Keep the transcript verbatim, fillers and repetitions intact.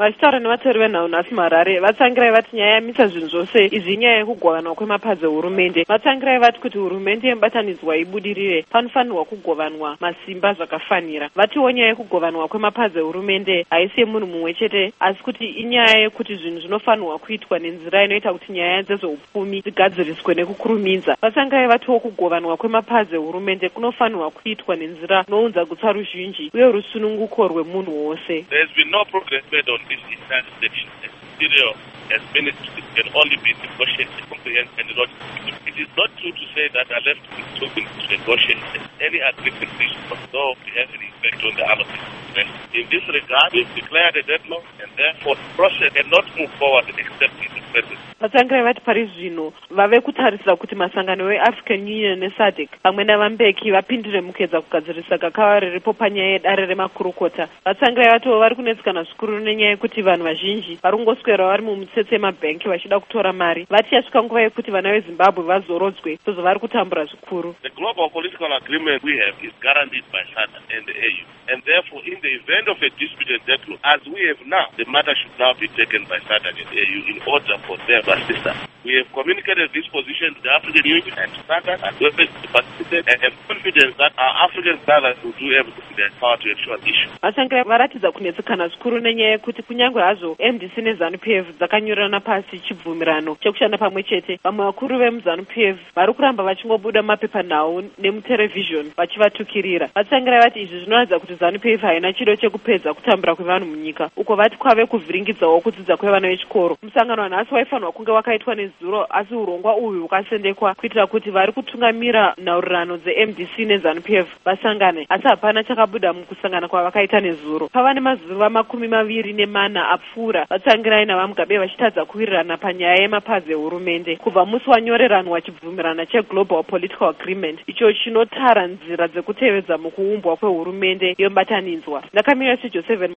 Vachitaura nevatori venhau nhasi muHarare vatsangirai vati nyaya yamisa zvinhu zvose izvi inyaya yekugovanwa kwemapazi ehurumende. Vatsangirai vati kuti hurumende yemubatanidzwa ibudirire panofanirwa kugovanwa masimba zvakafanira. Vatiwo nyaya yekugovanwa kwemapazi ehurumende haisi yemunhu mumwe chete asi kuti inyaya yekuti zvinhu zvinofanirwa kuitwa nenzira inoita kuti nyaya dzezveupfumi dzigadziriswe nekukurumidza. Vatsangirai vatiwo kugovanwa kwemapazi ehurumende kunofanirwa kuitwa nenzira inounza gutsa ruzhinji uye rusununguko rwemunhu wose. There has been no progress made on this entire section. Material as ministry can only be negotiated, comprehensive and logical. It is not true to say that I left to negotiate. Any agreement reached must not have any effect on the allocation. In this regard, we have declared a deadlock and therefore the process cannot move forward except in the present. Vatsangirai vati pari zvino vave kutarisira kuti masangano eAfrican Union neSADC pamwe navambeki vapindire mukuedza kugadzirisa gakava riripo panyaya yedare remakurukota. Vatsangirai vatiwo vari kunetsekana zvikuru nenyaya yekuti vanhu vazhinji vari kungoswera vari mumutsetse yemabhenki vachida kutora mari. Vati yasvika nguva yekuti vana veZimbabwe vazorodzwe sezvo vari kutambura zvikuru. The global political agreement we have is guaranteed by SADC and the A U, and therefore in the event of a disputed deadlock, as we have now, the matter should now be taken by SADC and the A U in order for them to assist us. We have communicated this position to the African Union and SADC and we have participated and have confidence that our African brothers will do everything in their power to ensure the issue. Vatsangirai varatidza kunetsekana zvikuru nenyaya yekuti kunyange hazvo M D C neZANU-P F dzakanyorana pasi chibvumirano chekushanda pamwe chete, vamwe vakuru vemuZANU-P F vari kuramba vachingobuda mapepanhau nemuterevhizhoni vachivatukirira. Vatsangirai vati izvi zvinoratidza kuti ZANU-P F haina chido chekupedza kutambura kwevanhu munyika, uko vati kwave kuvhiringidzawo kudzidza kwevana vechikoro. Musangano wanhasi waifanirwa kunge wakaitwa nezuro asi urongwa uyu hukasendekwa kuitira kuti vari kutungamira nhaurirano dzeM D C neZANU-P F vasangane, asi hapana chakabuda mukusangana kwavakaita nezuro. Pava nemazuva makumi maviri nemana apfuura vatsangirai navaMugabe vachitadza kuwirirana panyaya yemapazi ehurumende kubva musi wanyoreranwa chibvumirano cheGlobal Political Agreement icho chinotara nzira dzekutevedza mukuumbwa kwehurumende yomubatanidzwa. Ndakamira seJoseph